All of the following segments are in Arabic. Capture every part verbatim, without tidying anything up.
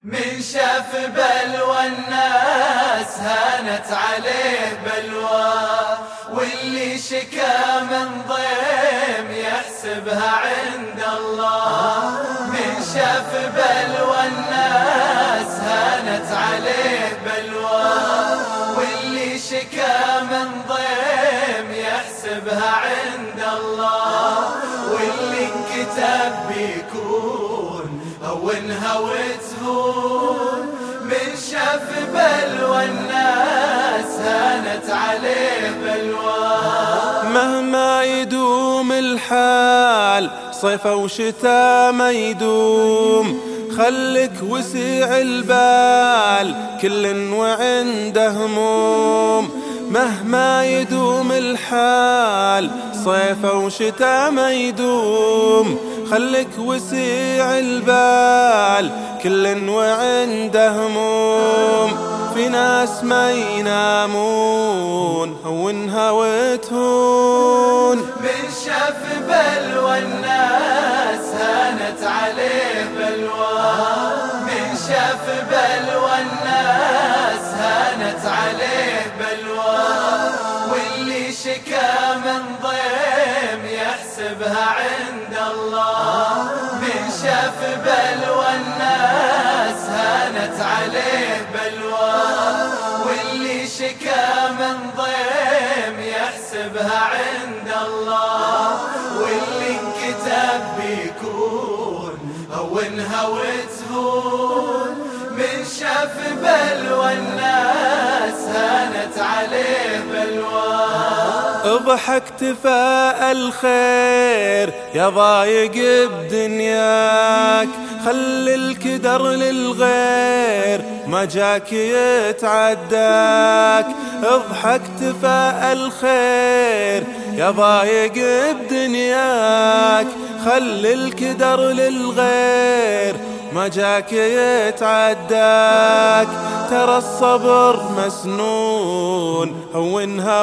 من شاف بلوى الناس هانت عليه بلوى، واللي شكا من ضيم يحسبها عند الله. من شاف بلوى الناس هانت عليه بلوى، واللي شكا من ضيم يحسبها عند الله. واللي انكتب بيكون هونها وتهون. من شاف بلوى الناس هانت عليه بلوى. مهما يدوم الحال صيف وشتاء ما يدوم، خلك وسيع البال كل وعنده هموم. مهما يدوم الحال صيف وشتاء ما يدوم، خلك وسيع البال كل وعنده هموم. في ناس ما ينامون هونها وتهون. من شاف بلوى الناس هانت عليه بلوى. من شاف بلوى الناس هانت عليه بلوى، واللي شكا من ضيم يحسبها عند الله. من شاف بلوى الناس هانت عليه بلوى، واللي شكا من ضيم يحسبها عند الله. واللي انكتب بيكون هونها وتهون. من شاف بلوى الناس هانت عليه بلوى. اضحك تفاءل الخير يا ضايق بدنياك، خلي الكدر للغير ما جاك يتعداك. اضحك تفاءل الخير يا ضايق بدنياك، خلي الكدر للغير ما جاك يتعداك. ترى الصبر مسنون هونها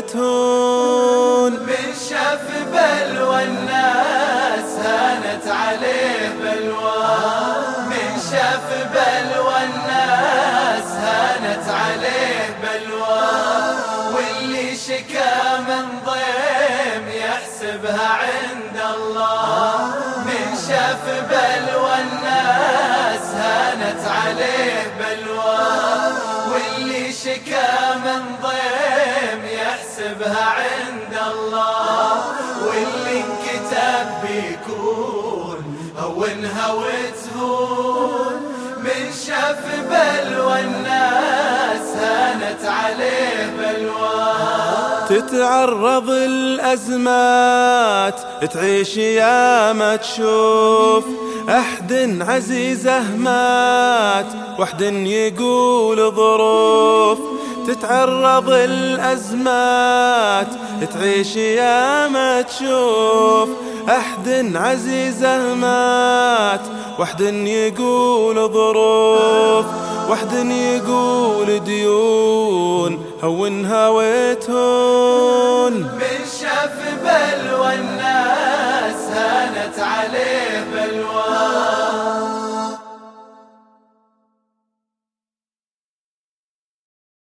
وتهون. من شاف بلوى الناس هانت عليه بلوى. من شاف بلوى الناس هانت عليه بلوى، واللي شكا من ضيم يحسبها عند الله. من شاف بلوى الناس هانت عليه بلوى، واللي شكا من ضيم يحسبها عند الله. واللي انكتب بيكون هونها وتهون. من شاف بلوى الناس هانت عليه بلوى. تتعرض الأزمات تعيش يا ما تشوف، أحد عزيزه مات وحد يقول ظروف. تتعرض الأزمات تعيش يا ما تشوف، أحد عزيزه مات وحد يقول ظروف. وحد يقول ديون هونها وتهون. من شاف بلوى الناس